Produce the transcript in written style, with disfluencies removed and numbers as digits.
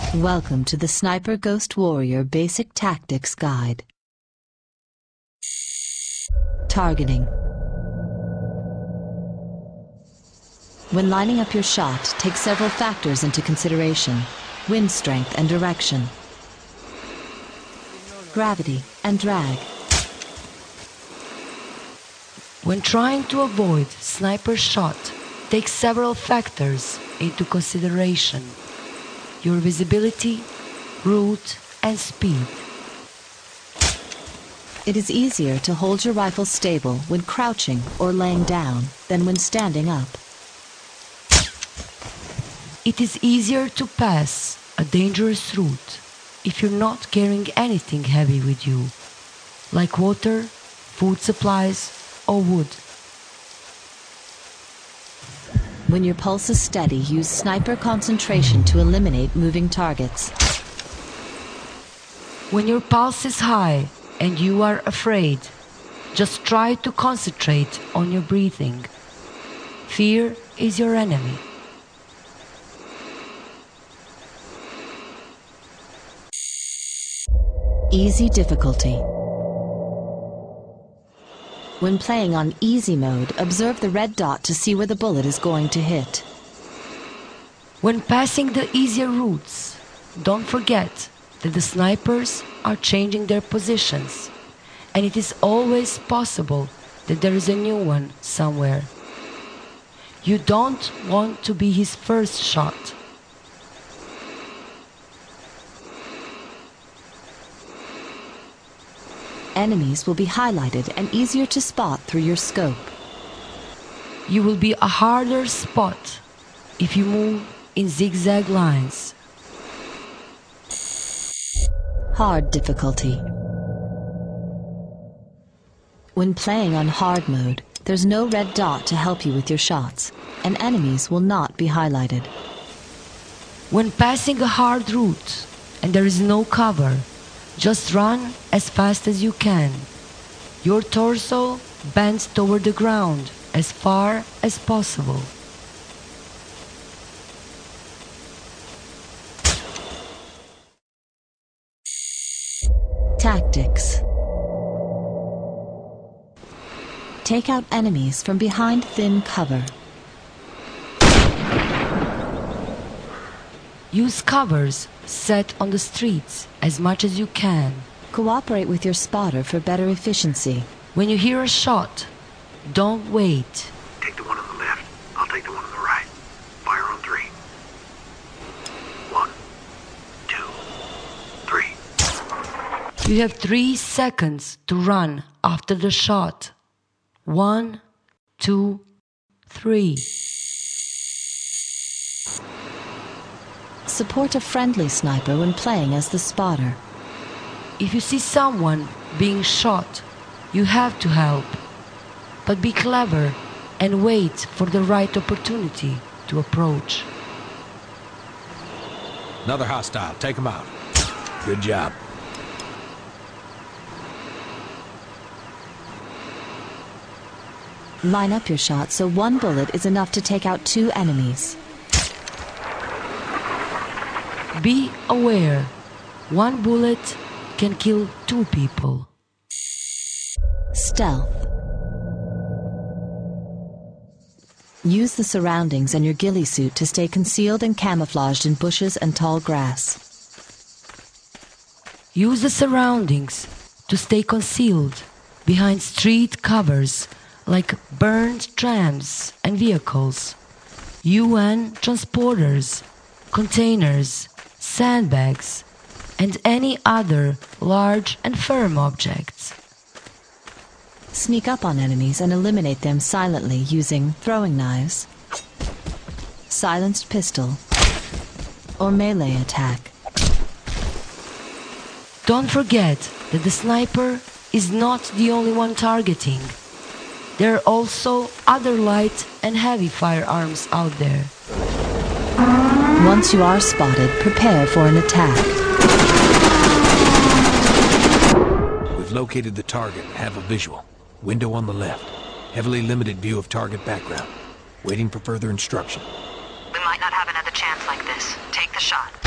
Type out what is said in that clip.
Welcome to the Sniper Ghost Warrior Basic Tactics Guide. Targeting. When lining up your shot, take several factors into consideration: wind strength and direction, gravity and drag. When trying to avoid sniper shot, take several factors into consideration: your visibility, route, and speed. It is easier to hold your rifle stable when crouching or laying down than when standing up. It is easier to pass a dangerous route if you're not carrying anything heavy with you, like water, food supplies, or wood. When your pulse is steady, use sniper concentration to eliminate moving targets. When your pulse is high and you are afraid, just try to concentrate on your breathing. Fear is your enemy. Easy difficulty. When playing on easy mode, observe the red dot to see where the bullet is going to hit. When passing the easier routes, don't forget that the snipers are changing their positions, and it is always possible that there is a new one somewhere. You don't want to be his first shot. Enemies will be highlighted and easier to spot through your scope. You will be a harder spot if you move in zigzag lines. Hard difficulty. When playing on hard mode, there's no red dot to help you with your shots, and enemies will not be highlighted. When passing a hard route and there is no cover, just run as fast as you can. Your torso bends toward the ground as far as possible. Tactics. Take out enemies from behind thin cover. Use covers set on the streets as much as you can. Cooperate with your spotter for better efficiency. When you hear a shot, don't wait. Take the one on the left. I'll take the one on the right. Fire on 3. 1, 2, 3. You have 3 seconds to run after the shot. 1, 2, 3. Support a friendly sniper when playing as the spotter. If you see someone being shot, you have to help. But be clever and wait for the right opportunity to approach. Another hostile. Take him out. Good job. Line up your shot so one bullet is enough to take out 2 enemies. Be aware, 1 bullet can kill 2 people. Stealth. Use the surroundings and your ghillie suit to stay concealed and camouflaged in bushes and tall grass. Use the surroundings to stay concealed behind street covers like burned trams and vehicles, UN transporters, containers, sandbags, and any other large and firm objects. Sneak up on enemies and eliminate them silently using throwing knives, silenced pistol, or melee attack. Don't forget that the sniper is not the only one targeting. There are also other light and heavy firearms out there. Once you are spotted, prepare for an attack. We've located the target and have a visual. Window on the left. Heavily limited view of target background. Waiting for further instruction. We might not have another chance like this. Take the shot.